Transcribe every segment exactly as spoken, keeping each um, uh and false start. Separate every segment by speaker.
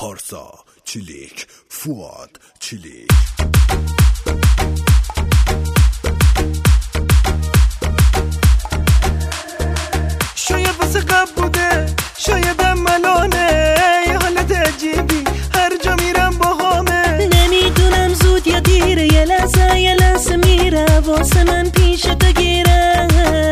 Speaker 1: پارسا چلیک، فواد چلیک.
Speaker 2: شاید واسه قبل بوده، شاید هم الانه، یه حالت عجیبی هر جا میرم با همه.
Speaker 3: نمیدونم زود یا دیره، یه لحظه یه لحظه میره واسه من پیش تو گیره.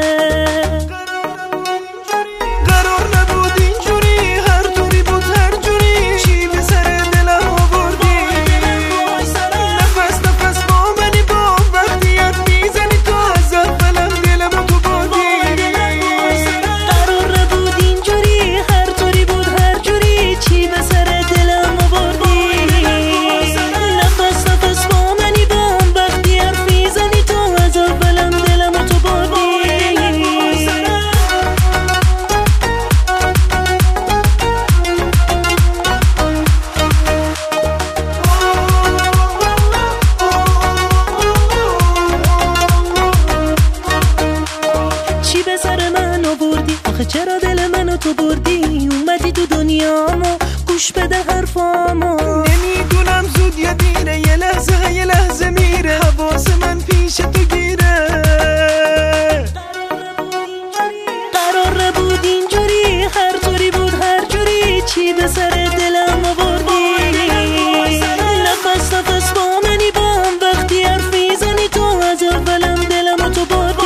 Speaker 2: قرار نبود اینجوری، هر طوری بود هر جوری، چی به سر دلم آوردی. نفس نفس با منی با وقتی حرف میزنی تو، از اولم دلمو تو بردی.
Speaker 3: قرار نبود اینجوری، هر طوری بود هر جوری، چی به سر دلم آوردی. نفس نفس با منی با وقتی حرف میزنی تو، از اولم دلمو تو بردی. چی به سر من آوردی؟ آخه چرا دل منو تو بردی؟ اومدی تو دنیامو، گوش بده حرفامو.
Speaker 2: نمیدونم زود یا دیره، یه لحظه یه لحظه میره، حواس من پیش تو گیره.
Speaker 3: قرار نبود اینجوری، هر طوری بود هر جوری، چی به سر دلم آوردی. نفس نفس با منی با وقتی حرف میزنی تو، از اولم دلمو تو بردی.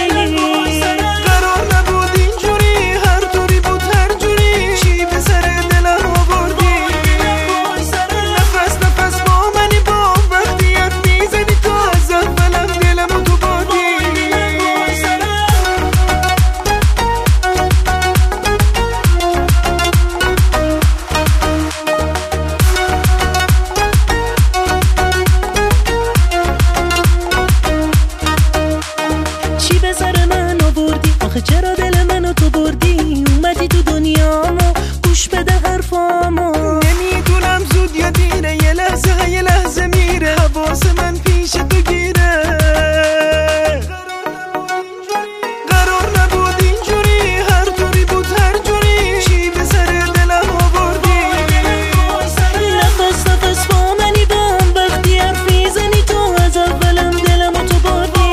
Speaker 2: قرار نبود اینجوری، هر طوری بود هر جوری، چی به سر دلم آوردی. نفس نفس با منی با وقتی حرف میزنی تو، از اولم دلمو تو بردی.
Speaker 3: چی به سر من آوردی؟ آخه چرا دل منو تو بردی؟ اومدی تو دنیامو، گوش بده حرفامو.
Speaker 2: نمیدونم زود یا دیره، یه لحظه یه لحظه میره، حواس من پیش تو گیره. قرار نبود اینجوری، هر طوری بود هر جوری، چی به سر دلم آوردی.
Speaker 3: نفس نفس با منی با وقتی حرف میزنی تو، از اولم دلمو تو بردی.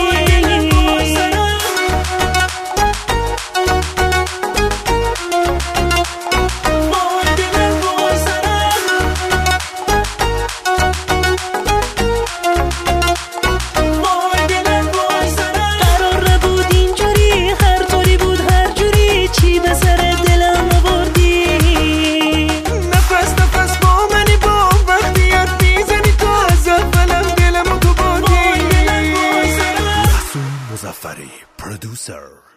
Speaker 3: قرار نبود اینجوری، هر طوری بود هر جوری، چی به سر دلم آوردی.
Speaker 2: نفس نفس با منی با وقتی حرف میزنی تو، از اولم دلمو تو بردی.
Speaker 1: محسون مظفری، پرودوسر.